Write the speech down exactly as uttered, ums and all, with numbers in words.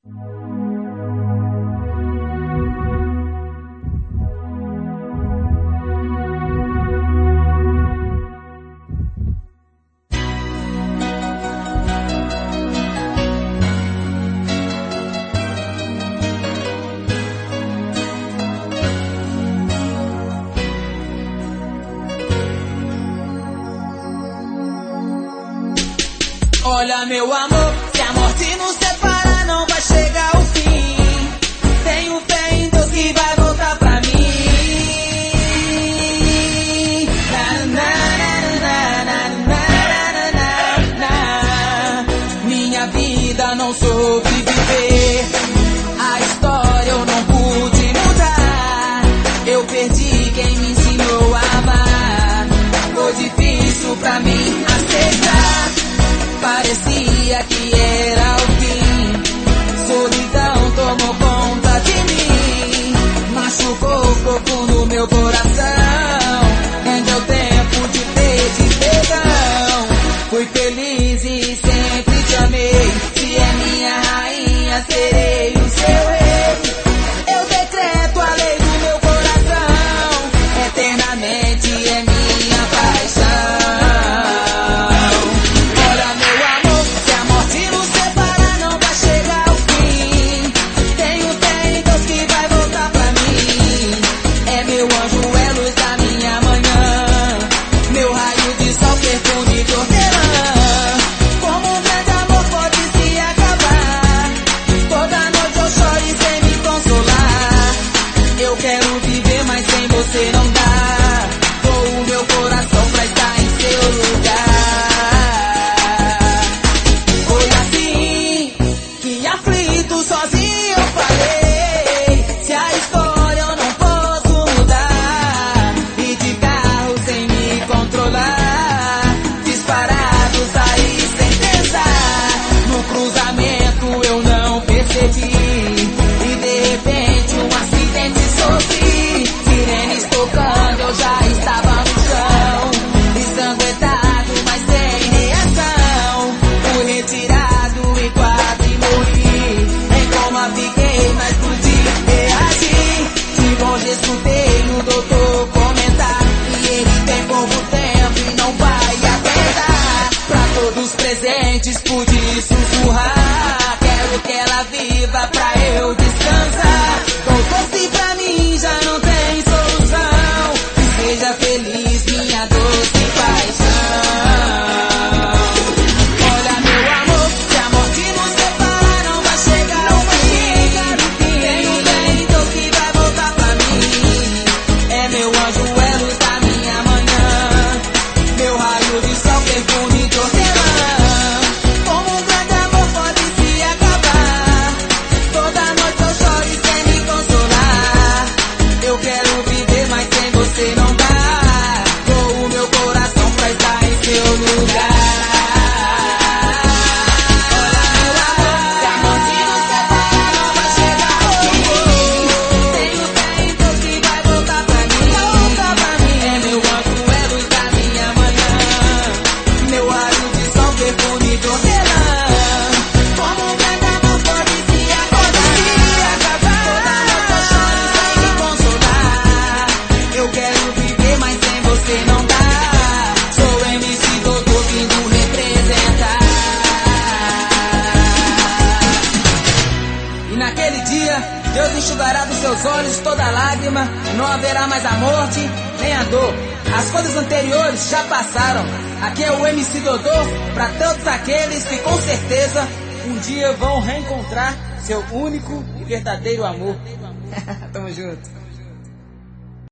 Olha, meu amor, se a morte nos separar, não vai chegar ao fim. Tenho fé em Deus que vai voltar pra mim. Na, na, na, na, na, na, na, na. Minha vida não soube viver, a história eu não pude mudar. Eu perdi quem me ensinou a amar. Foi difícil pra mim aceitar. Parecia que era o fim. Solidão tomou conta de mim. Machucou profundo meu coração. Rendeu tempo de pedir perdão. Fui feliz e sempre te amei. Se é minha rainha, serei o seu rei. Eu decreto a lei do meu coração. Eternamente é minha paixão. Você não dá, dou o meu coração pra estar em seu lugar. Foi assim que aflito sozinho eu falei. Se a história eu não posso mudar, e de carro sem me controlar, disparado saí sem pensar. No cruzamento eu não percebi, e de repente um acidente sofri. Tocando, eu já estava no chão, ensanguentado, mas sem reação. Fui retirado e quase morri. Em coma fiquei, mas pude reagir. De longe escutei o doutor comentar que ele tem pouco tempo e não vai aguentar. Pra todos presentes pude sussurrar: quero que ela viva pra eu descansar. Não fosse pra mim, já não tem solução. Seja feliz, minha doce paixão. Olha, meu amor, se a morte nos separar, não vai chegar ao fim. Tenho fé em Deus que vai voltar pra mim. É meu anjo, é luz da minha manhã, meu raio de sol, perfume de hortelã. Como um grande amor pode se acabar, toda noite eu choro e sem me consolar. Eu quero viver, mas sem você não dá. Dou o meu coração pra estar em seu lugar. Olha, meu amor, se a morte nos separar, não vai chegar ao fim. Tenho fé em Deus que vai voltar pra mim. Voltar pra mim. É meu anjo, é luz da minha manhã, meu raio de sol, perfume de hortelã. Como um grande amor pode se acabar, toda noite eu choro sem me consolar. Eu quero viver, mas sem você não dá. Sou M C Dodô vindo representar. E naquele dia, Deus enxugará dos seus olhos toda lágrima. Não haverá mais a morte, nem a dor. As coisas anteriores já passaram. Aqui é o M C Dodô pra todos aqueles que com certeza um dia vão reencontrar seu único e verdadeiro amor. Tamo junto.